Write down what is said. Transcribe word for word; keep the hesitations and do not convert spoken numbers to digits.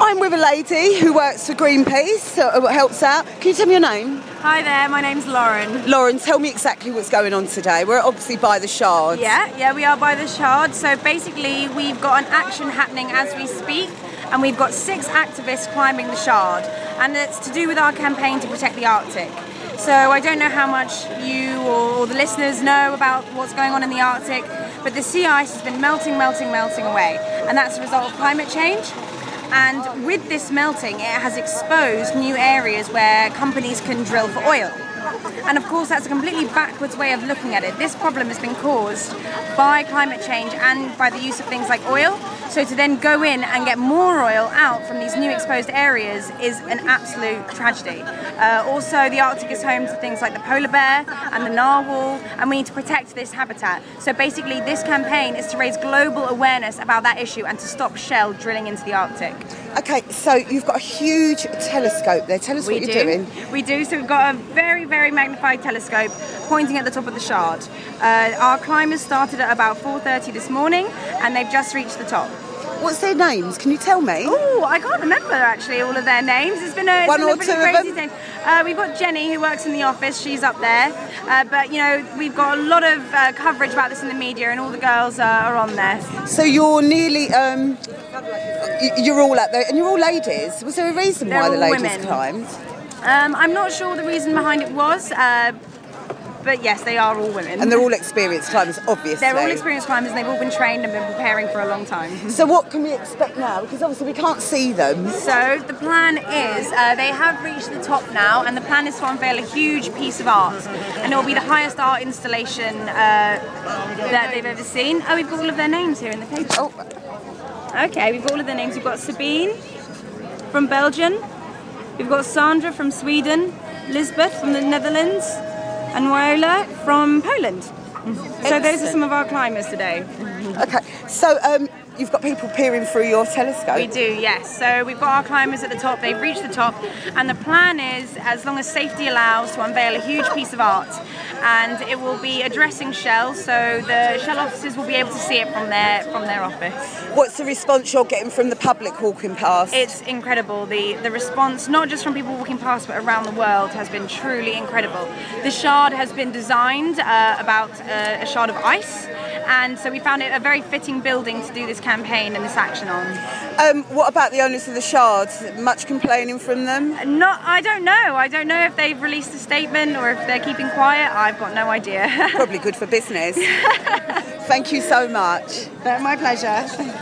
I'm with a lady who works for Greenpeace, who helps out. Can you tell me your name? Hi there, my name's Lauren. Lauren, tell me exactly what's going on today. We're obviously by the Shard. Yeah, yeah, we are by the Shard. So basically, we've got an action happening as we speak, and we've got six activists climbing the Shard, and it's to do with our campaign to protect the Arctic. So I don't know how much you or the listeners know about what's going on in the Arctic, but the sea ice has been melting, melting, melting away, and that's a result of climate change. And with this melting, it has exposed new areas where companies can drill for oil. And of course, that's a completely backwards way of looking at it. This problem has been caused by climate change and by the use of things like oil. So to then go in and get more oil out from these new exposed areas is an absolute tragedy. Uh, also, the Arctic is home to things like the polar bear and the narwhal, and we need to protect this habitat. So basically, this campaign is to raise global awareness about that issue and to stop Shell drilling into the Arctic. Okay, so you've got a huge telescope there. Tell us we what do. you're doing. We do. So we've got a very, very magnified telescope pointing at the top of the Shard. Uh, our climbers started at about four thirty this morning, and they've just reached the top. What's their names? Can you tell me? Oh, I can't remember actually all of their names. It's been a, it's One been or a pretty two of crazy them? thing. Uh, we've got Jenny who works in the office. She's up there. Uh, but you know, we've got a lot of uh, coverage about this in the media, and all the girls uh, are on there. So you're nearly, um, y- you're all up there, and you're all ladies. Was there a reason They're why the all ladies women. climbed? Um, I'm not sure the reason behind it was. Uh, But yes, they are all women. And they're all experienced climbers, obviously. They're all experienced climbers, and they've all been trained and been preparing for a long time. So what can we expect now? Because obviously we can't see them. So the plan is, uh, they have reached the top now, and the plan is to unveil a huge piece of art, and it will be the highest art installation uh, that they've ever seen. Oh, we've got all of their names here in the paper. Oh, Okay, we've got all of their names. We've got Sabine from Belgium, we've got Sandra from Sweden, Lisbeth from the Netherlands, and Wyola from Poland. So those are some of our climbers today. okay. So um, you've got people peering through your telescope. We do, yes. So we've got our climbers at the top, they've reached the top, and the plan is, as long as safety allows, to unveil a huge piece of art. And it will be addressing Shell, so the Shell officers will be able to see it from their from their office. What's the response you're getting from the public walking past? It's incredible. The the response, not just from people walking past, but around the world, has been truly incredible. The Shard has been designed uh, about uh, a shard of ice, and so we found it a very fitting building to do this campaign and this action on. Um, what about the owners of the Shard? Much complaining from them? Not, I don't know. I don't know if they've released a statement or if they're keeping quiet. I've got no idea. Probably good for business. Thank you so much. My pleasure.